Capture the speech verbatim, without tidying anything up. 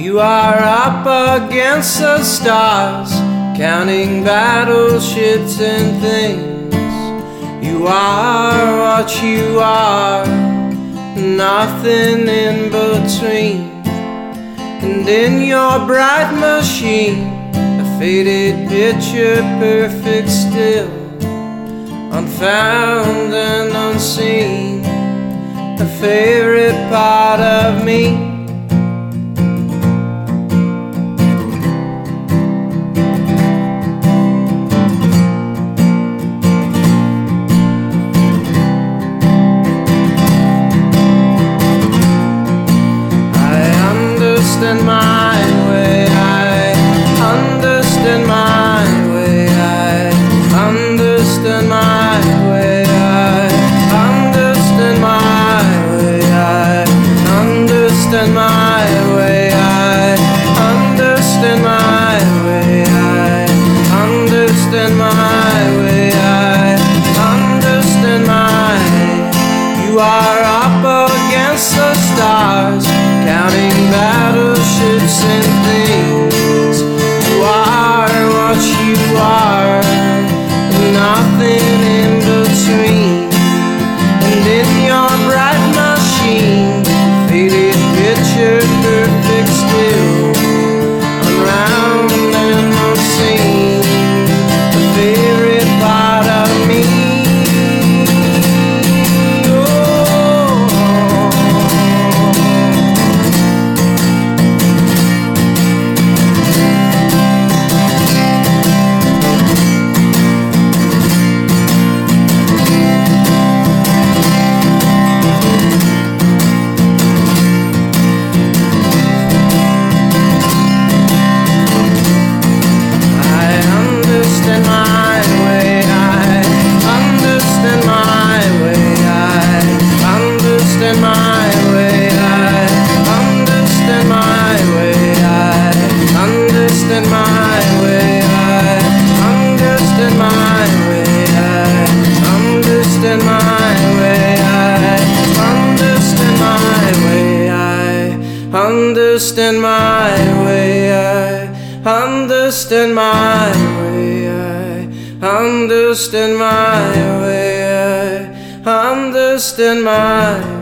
You are up against the stars, counting battleships and things. You are what you are, nothing in between. And in your bright machine, a faded picture perfect still, unfound and unseen, a favorite part of me. Understand my way, I understand my way, I understand my way, I understand my way, I understand my way, I understand my way, I understand my way, I understand my. You are up against the stars, counting battleships and things. You are what you are, nothing in between. And in your bright machine, faded picture perfect still, unround and unseen, the favorite part of me. Understand my way, I understand my way, I understand my way, I understand my way.